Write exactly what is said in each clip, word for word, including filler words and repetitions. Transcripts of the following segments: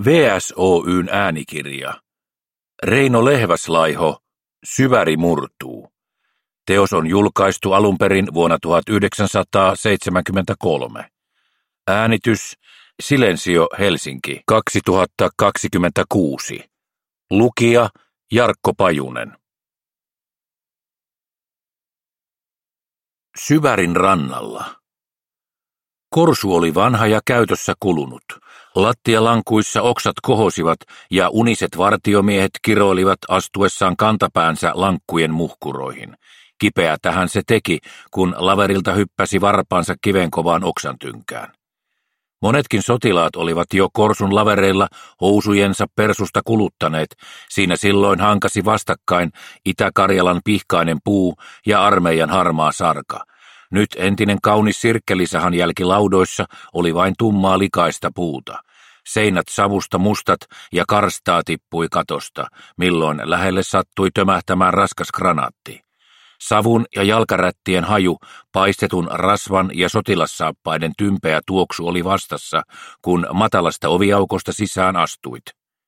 V S O:n äänikirja. Reino Lehväslaiho, Syväri murtuu. Teos on julkaistu alun perin vuonna tuhatyhdeksänsataaseitsemänkymmentäkolme. Äänitys Silensio Helsinki kaksituhattakaksikymmentäkuusi. Lukija Jarkko Pajunen. Syvärin rannalla. Korsu oli vanha ja käytössä kulunut. Lattialankuissa oksat kohosivat ja uniset vartiomiehet kiroilivat astuessaan kantapäänsä lankkujen muhkuroihin. Kipeä tähän se teki, kun laverilta hyppäsi varpaansa kivenkovaan oksantynkään. Monetkin sotilaat olivat jo korsun lavereilla housujensa persusta kuluttaneet, siinä silloin hankasi vastakkain Itä-Karjalan pihkainen puu ja armeijan harmaa sarka. Nyt entinen kaunis sirkkelisahan jälki laudoissa oli vain tummaa likaista puuta. Seinät savusta mustat ja karstaa tippui katosta, milloin lähelle sattui tömähtämään raskas granaatti. Savun ja jalkarättien haju, paistetun rasvan ja sotilassaappaiden tympeä tuoksu oli vastassa, kun matalasta oviaukosta sisään astuit.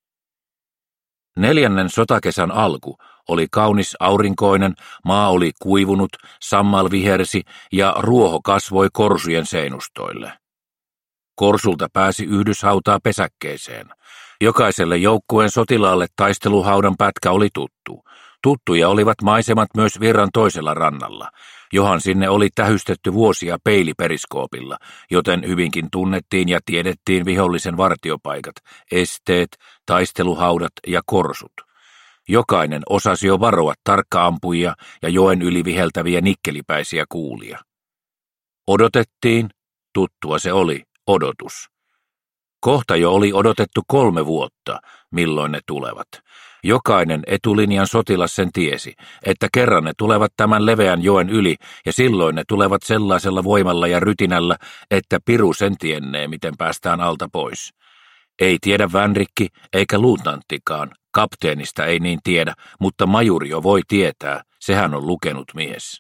Neljännen sotakesän alku oli kaunis aurinkoinen, maa oli kuivunut, sammal vihersi ja ruoho kasvoi korsujen seinustoille. Korsulta pääsi yhdyshautaa pesäkkeeseen. Jokaiselle joukkueen sotilaalle taisteluhaudan pätkä oli tuttu. Tuttuja olivat maisemat myös virran toisella rannalla, johan sinne oli tähystetty vuosia peiliperiskoopilla, joten hyvinkin tunnettiin ja tiedettiin vihollisen vartiopaikat, esteet, taisteluhaudat ja korsut. Jokainen osasi jo varoa tarkka-ampujia ja joen yli viheltäviä nikkelipäisiä kuulia. Odotettiin, tuttua se oli, odotus. Kohta jo oli odotettu kolme vuotta, milloin ne tulevat. Jokainen etulinjan sotilas sen tiesi, että kerran ne tulevat tämän leveän joen yli ja silloin ne tulevat sellaisella voimalla ja rytinällä, että piru sen tiennee, miten päästään alta pois. Ei tiedä vänrikki eikä luutnanttikaan, kapteenista ei niin tiedä, mutta majuri jo voi tietää, sehän on lukenut mies.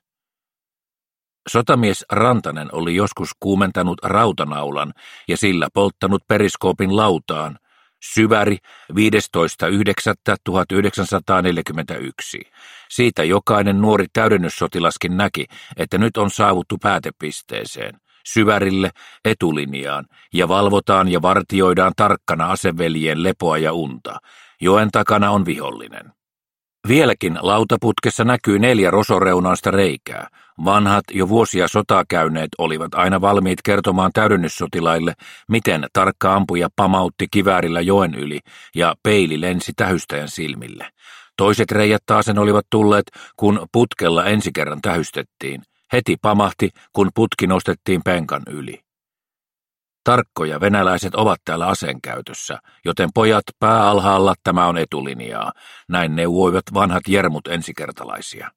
Sotamies Rantanen oli joskus kuumentanut rautanaulan ja sillä polttanut periskoopin lautaan. Syväri viidestoista yhdeksättä tuhatyhdeksänsataaneljäkymmentäyksi. Siitä jokainen nuori täydennyssotilaskin näki, että nyt on saavuttu päätepisteeseen, Syvärille, etulinjaan, ja valvotaan ja vartioidaan tarkkana aseveljien lepoa ja unta. Joen takana on vihollinen. Vieläkin lautaputkessa näkyy neljä rosoreunaista reikää. Vanhat, jo vuosia sotaa käyneet olivat aina valmiit kertomaan täydennyssotilaille, miten tarkka ampuja pamautti kiväärillä joen yli ja peili lensi tähystäjän silmille. Toiset reijät taasen olivat tulleet, kun putkella ensi kerran tähystettiin. Heti pamahti, kun putki nostettiin penkan yli. Tarkkoja venäläiset ovat täällä aseenkäytössä, joten pojat pää alhaalla tämä on etulinjaa. Näin neuvoivat vanhat jermut ensikertalaisia.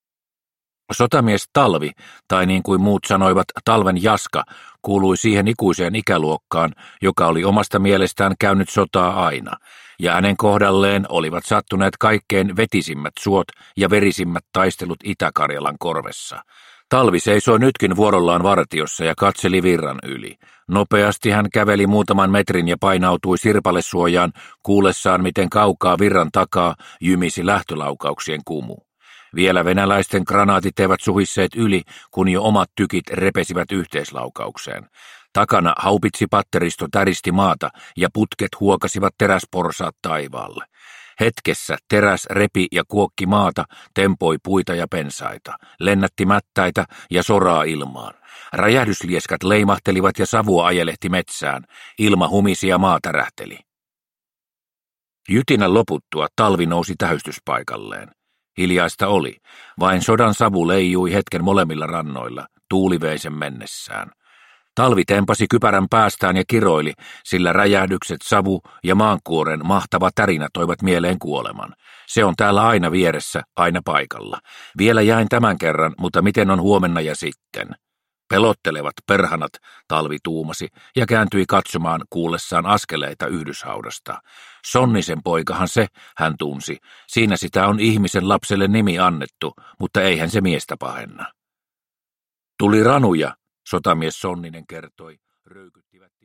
Sotamies Talvi, tai niin kuin muut sanoivat Talven Jaska, kuului siihen ikuiseen ikäluokkaan, joka oli omasta mielestään käynyt sotaa aina, ja hänen kohdalleen olivat sattuneet kaikkein vetisimmät suot ja verisimmät taistelut Itä-Karjalan korvessa. Talvi seisoi nytkin vuorollaan vartiossa ja katseli virran yli. Nopeasti hän käveli muutaman metrin ja painautui sirpalesuojaan kuullessaan, miten kaukaa virran takaa jymisi lähtölaukauksien kumu. Vielä venäläisten granaatit eivät suhisseet yli, kun jo omat tykit repesivät yhteislaukaukseen. Takana haupitsipatteristo täristi maata ja putket huokasivat teräsporsaat taivaalle. Hetkessä teräs repi ja kuokki maata, tempoi puita ja pensaita, lennätti mättäitä ja soraa ilmaan. Räjähdyslieskat leimahtelivat ja savua ajelehti metsään, ilma humisi ja maa tärähteli. Jytinän loputtua Talvi nousi tähystyspaikalleen. Hiljaista oli, vain sodan savu leijui hetken molemmilla rannoilla, tuuli vei sen mennessään. Talvi tempasi kypärän päästään ja kiroili, sillä räjähdykset, savu ja maankuoren mahtava tärinä toivat mieleen kuoleman. Se on täällä aina vieressä, aina paikalla. Vielä jäin tämän kerran, mutta miten on huomenna ja sitten? Pelottelevat perhanat, Talvi tuumasi ja kääntyi katsomaan kuullessaan askeleita yhdyshaudasta. Sonnisen poikahan se, hän tunsi. Siinä sitä on ihmisen lapselle nimi annettu, mutta eihän se miestä pahenna. Tuli ranuja, sotamies Sonninen kertoi, röykyttivät.